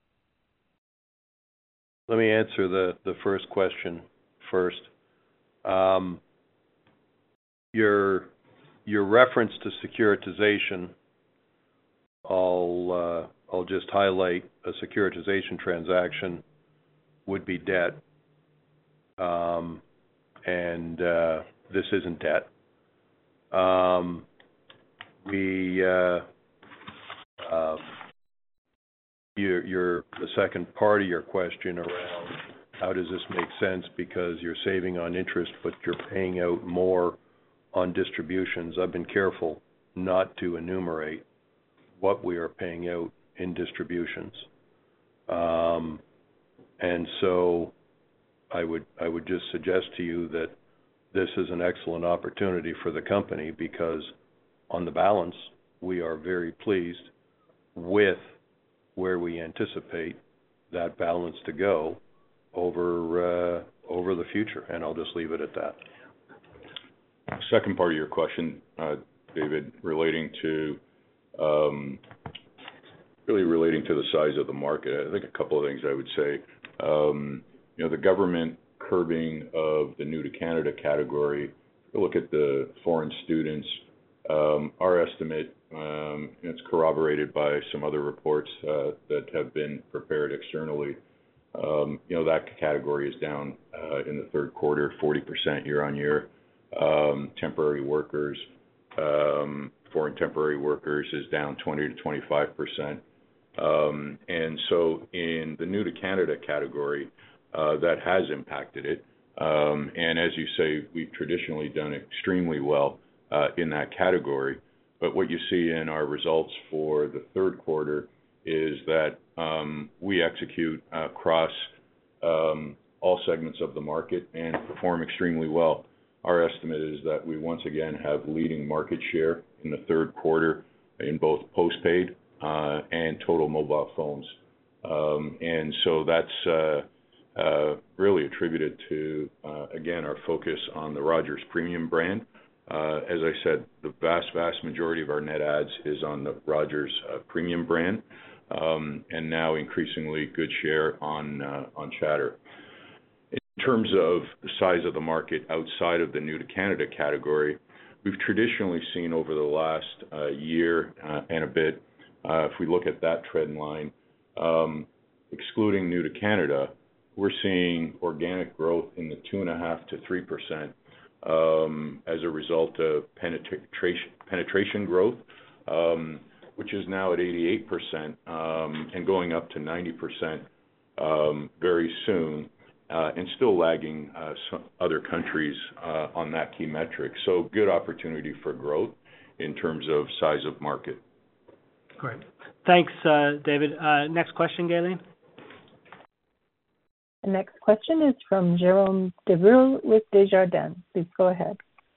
D: Let me answer the, the first question first. Um, your your reference to securitization, I'll uh, I'll just highlight a securitization transaction would be debt, um, and uh, this isn't debt. Um, we uh, uh, your your the second part of your question around how does this make sense because you're saving on interest but you're paying out more on distributions. I've been careful not to enumerate what we are paying out in distributions. Um, and so I would I would just suggest to you that this is an excellent opportunity for the company because on the balance, we are very pleased with where we anticipate that balance to go over uh, over the future, and I'll just leave it at that.
C: Second part of your question, uh, David, relating to um, really relating to the size of the market. I think a couple of things I would say. Um, you know, the government curbing of the new to Canada category. If you look at the foreign students, um, our estimate, um, and it's corroborated by some other reports uh, that have been prepared externally. Um, you know, that category is down uh, in the third quarter, forty percent year on year. Um, temporary workers, um, foreign temporary workers is down twenty to twenty-five percent. Um, and so in the new to Canada category, uh, that has impacted it. Um, and as you say, we've traditionally done extremely well uh, in that category. But what you see in our results for the third quarter is that um, we execute uh, across um, all segments of the market and perform extremely well. Our estimate is that we once again have leading market share in the third quarter in both postpaid uh, and total mobile phones. Um, and so that's uh, uh, really attributed to, uh, again, our focus on the Rogers premium brand. Uh, as I said, the vast, vast majority of our net adds is on the Rogers uh, premium brand, um, and now increasingly good share on uh, on Chatter. In terms of the size of the market outside of the new to Canada category, we've traditionally seen over the last uh, year uh, and a bit, uh, if we look at that trend line, um, excluding new to Canada, we're seeing organic growth in the two and a half to three percent. Um, as a result of penetration, penetration growth, um, which is now at eighty-eight percent um, and going up to ninety percent um, very soon, uh, and still lagging uh, some other countries uh, on that key metric. So good opportunity for growth in terms of size of market.
B: Great. Thanks, uh, David. Uh, next question, Gayleen.
A: The next question is from Jérôme Debrul with Desjardins. Please go ahead.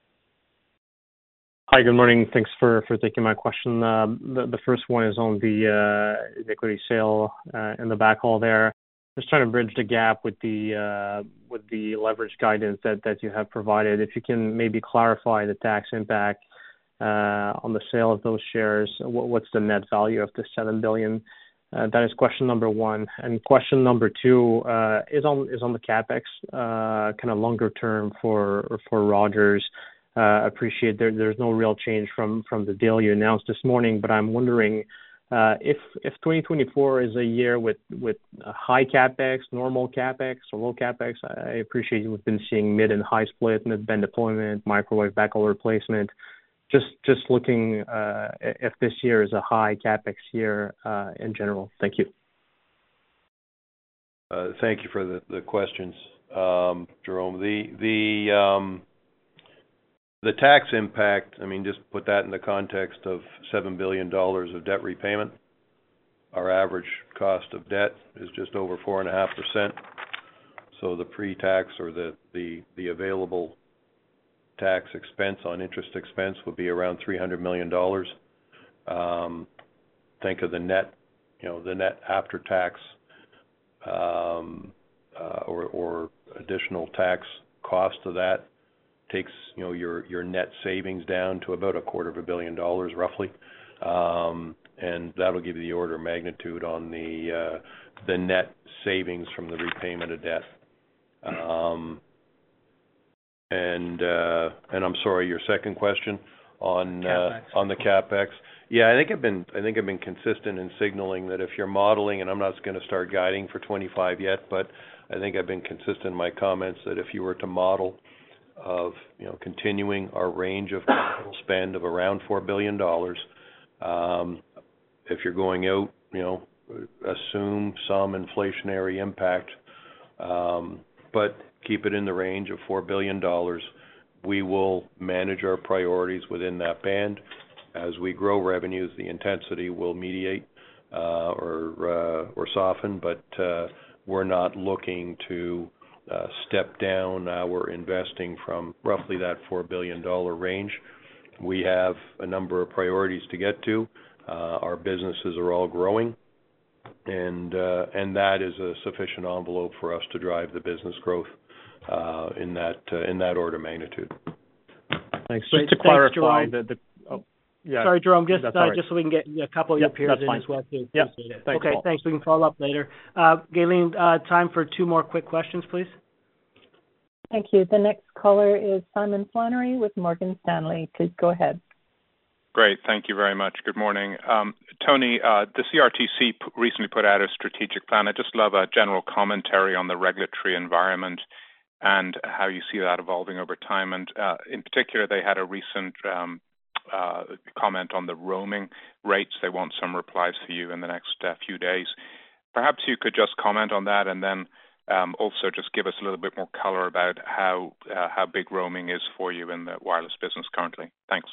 K: Hi, good morning. Thanks for, for taking my question. Uh, the, the first one is on the uh, equity sale uh, in the backhaul there. Just trying to bridge the gap with the uh, with the leverage guidance that, that you have provided. If you can maybe clarify the tax impact uh, on the sale of those shares, what, what's the net value of the seven billion dollars? Uh, that is question number one. And question number two uh, is on is on the CapEx, uh, kind of longer term for for Rogers. Uh, appreciate there there's no real change from from the deal you announced this morning, but I'm wondering uh, if if twenty twenty-four is a year with with high CapEx, normal CapEx, or low CapEx. I appreciate we've been seeing mid and high split, mid-band deployment, microwave backhaul replacement. Just just looking uh, if this year is a high CapEx year uh, in general. Thank you.
D: Uh, thank you for the, the questions, um, Jerome. The the um, the tax impact. I mean, just put that in the context of seven billion dollars of debt repayment. Our average cost of debt is just over four and a half percent. So the pre-tax or the the the available tax expense on interest expense would be around three hundred million dollars. Um, think of the net, you know, the net after tax um, uh, or, or additional tax cost of that takes, you know, your your net savings down to about a quarter of a billion dollars, roughly. Um, and that'll give you the order of magnitude on the uh, the net savings from the repayment of debt. Um, and uh, and I'm sorry, your second question on uh, on the CapEx. Yeah, I think I've been I think I've been consistent in signaling that if you're modeling, and I'm not going to start guiding for twenty-five yet, but I think I've been consistent in my comments that if you were to model of, you know, continuing our range of capital spend of around four billion dollars, um, if you're going out, you know, assume some inflationary impact, um, but keep it in the range of four billion dollars. We will manage our priorities within that band. As we grow revenues, the intensity will mediate uh, or uh, or soften, but uh, we're not looking to uh, step down our investing from roughly that four billion dollars range. We have a number of priorities to get to. Uh, our businesses are all growing, and uh, and that is a sufficient envelope for us to drive the business growth uh, in that uh, in that order of magnitude.
K: Thanks.
B: Great.
K: Just to
B: Thanks,
K: clarify,
B: Jerome.
K: the, the oh, yeah.
B: Sorry, Jerome, just uh,
K: right.
B: just so we can get a couple of
K: Yep,
B: your peers
K: that's
B: in
K: fine.
B: as well, too.
K: Yep.
B: Appreciate it.
K: Thanks,
B: okay,
K: Paul.
B: thanks. We can follow up later. Uh, Gayleen, uh, time for two more quick questions, please.
A: Thank you. The next caller is Simon Flannery with Morgan Stanley. Please go ahead.
L: Great. Thank you very much. Good morning. Um, Tony, uh, the C R T C p- recently put out a strategic plan. I'd just love a general commentary on the regulatory environment and how you see that evolving over time. And uh, in particular, they had a recent um, uh, comment on the roaming rates. They want some replies for you in the next uh, few days. Perhaps you could just comment on that, and then um, also just give us a little bit more color about how uh, how big roaming is for you in the wireless business currently. Thanks.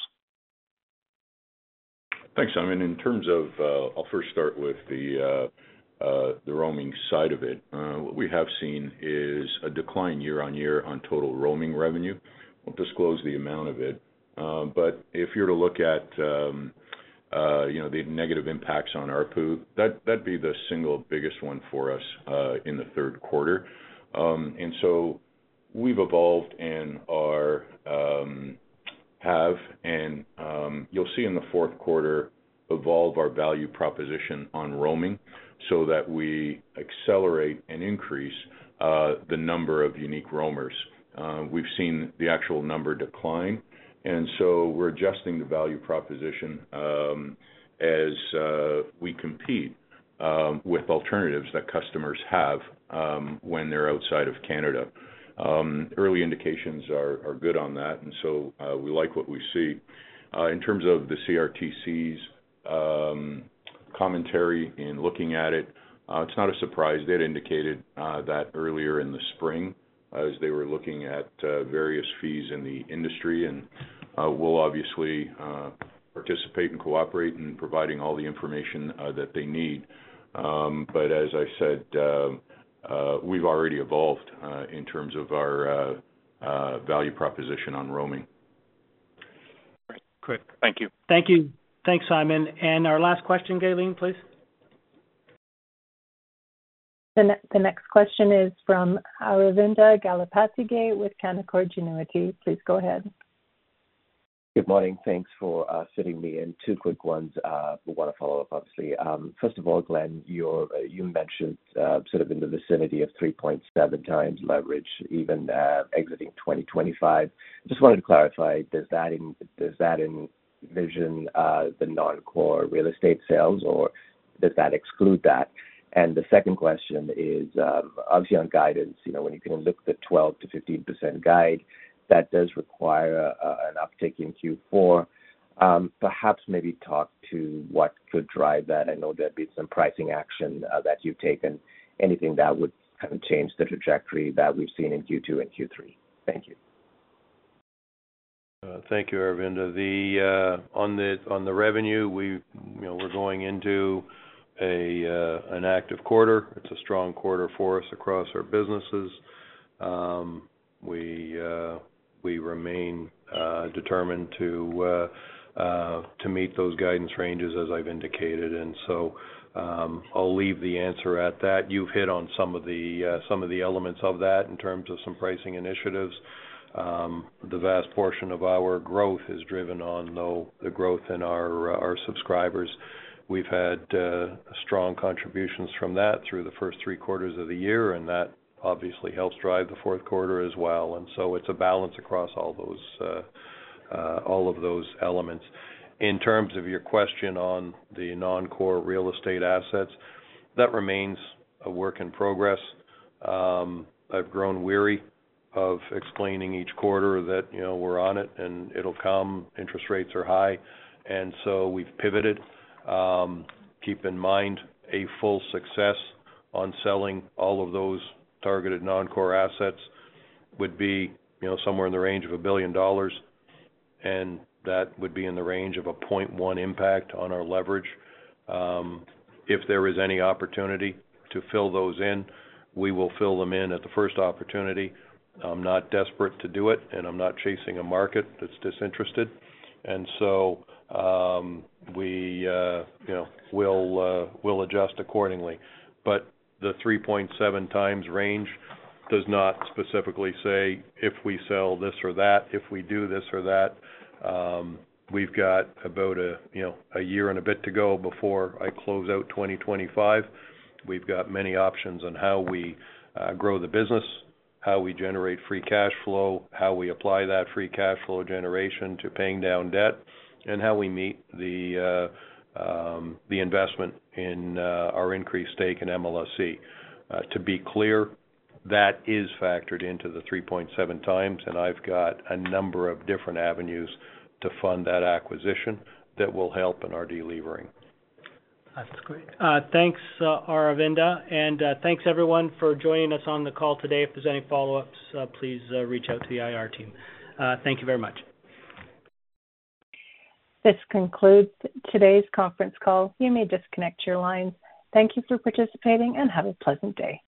C: Thanks, Simon. In terms of, uh, I'll first start with the uh, uh, the roaming side of it. Uh, what we have seen is a decline year on year on total roaming revenue. Won't disclose the amount of it, uh, but if you're to look at um, uh, you know, the negative impacts on A R P U, that that'd be the single biggest one for us uh, in the third quarter. Um, and so we've evolved and are um, have, and um, you'll see in the fourth quarter, evolve our value proposition on roaming so that we accelerate and increase uh, the number of unique roamers. Uh, we've seen the actual number decline, and so we're adjusting the value proposition um, as uh, we compete um, with alternatives that customers have um, when they're outside of Canada. Um, early indications are, are good on that, and so uh, we like what we see. Uh, in terms of the C R T C's um, commentary in looking at it, uh, it's not a surprise. They had indicated uh, that earlier in the spring as they were looking at uh, various fees in the industry, and uh, we'll obviously uh, participate and cooperate in providing all the information uh, that they need. Um, but as I said, uh, Uh, we've already evolved uh, in terms of our uh, uh, value proposition on roaming.
L: Great. Great. Thank you.
B: Thank you. Thanks, Simon. And our last question, Gayleen, please.
A: The, ne- the next question is from Aravinda Galappatthige with Canaccord Genuity. Please go ahead.
M: Good morning. Thanks for uh, fitting me in. Two quick ones. Uh, we want to follow up, obviously. Um, first of all, Glenn, you're, uh, you mentioned uh, sort of in the vicinity of three point seven times leverage, even uh, exiting twenty twenty-five. Just wanted to clarify, does that in, does that envision uh, the non-core real estate sales, or does that exclude that? And the second question is, um, obviously on guidance, you know, when you can look at the twelve to fifteen percent guide, that does require uh, an uptick in Q four. Um, perhaps maybe talk to what could drive that. I know there'd been some pricing action uh, that you've taken. Anything that would kind of change the trajectory that we've seen in Q two and Q three. Thank you.
D: Uh, thank you, Aravinda. The uh, on the on the revenue, we you know we're going into a uh, an active quarter. It's a strong quarter for us across our businesses. Um, we uh, we remain uh, determined to uh, uh, to meet those guidance ranges as I've indicated, and so um, I'll leave the answer at that. You've hit on some of the uh, some of the elements of that in terms of some pricing initiatives. Um, the vast portion of our growth is driven on, though, the growth in our uh, our subscribers. We've had uh, strong contributions from that through the first three quarters of the year, and that obviously helps drive the fourth quarter as well. And so it's a balance across all those uh, uh, all of those elements. In terms of your question on the non-core real estate assets, that remains a work in progress. Um, I've grown weary of explaining each quarter that, you know, we're on it and it'll come, interest rates are high, and so we've pivoted. Um, keep in mind, a full success on selling all of those targeted non-core assets would be, you know, somewhere in the range of a billion dollars, and that would be in the range of a zero point one impact on our leverage. Um, if there is any opportunity to fill those in, we will fill them in at the first opportunity. I'm not desperate to do it, and I'm not chasing a market that's disinterested. And so um, we, uh, you know, will uh, will adjust accordingly. But the three point seven times range does not specifically say if we sell this or that, if we do this or that. Um, we've got about a you know a year and a bit to go before I close out twenty twenty-five. We've got many options on how we uh, grow the business, how we generate free cash flow, how we apply that free cash flow generation to paying down debt, and how we meet the uh, um, the investment in uh, our increased stake in M L S C. Uh, to be clear, that is factored into the three point seven times, and I've got a number of different avenues to fund that acquisition that will help in our delevering.
B: That's great. Uh, thanks, uh, Aravinda, and uh, thanks everyone for joining us on the call today. If there's any follow-ups, uh, please uh, reach out to the I R team. Uh, thank you very much.
A: This concludes today's conference call. You may disconnect your lines. Thank you for participating and have a pleasant day.